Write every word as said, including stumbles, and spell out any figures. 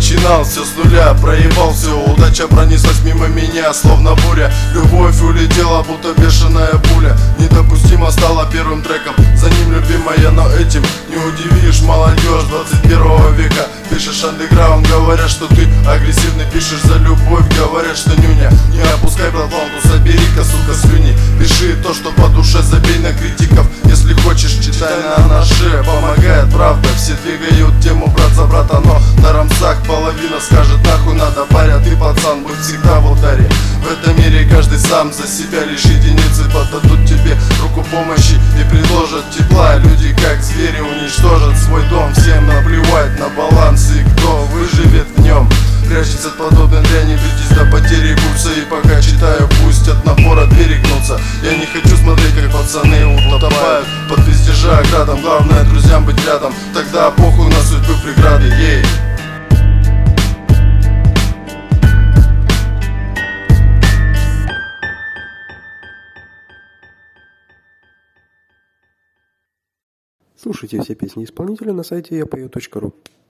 начинал все с нуля, проебал все, удача пронеслась мимо меня, словно буря. Любовь улетела, будто бешеная пуля. Недопустимо стало первым треком, за ним любимая, но этим не удивишь молодежь двадцать первого века. Пишешь андеграунд, говорят, что ты агрессивный, пишешь за любовь, говорят, что нюня. Не опускай планку, собери-ка, сука, слюни. Пиши то, что по душе, забей на критиков. Если хочешь, читай на наше, помогает правда. Все двигают тему брат за брата, но на рамсах половина скажет нахуй надо, паря. Ты, пацан, будь всегда в алтаре. В этом мире каждый сам за себя, лишь единицы подадут тебе руку помощи и предложат тепла. Люди как звери уничтожат свой дом, всем наплевать на баланс и кто выживет в нем. Прячется от подобной дряни, бьетесь до потери пульса. И пока читаю, пусть от напора двери гнутся. Я не хочу смотреть, как пацаны утопают под пиздежа градом. Главное друзьям быть рядом, тогда похуй на судьбы преграды, ей. Слушайте все песни исполнителя на сайте я пою точка ру.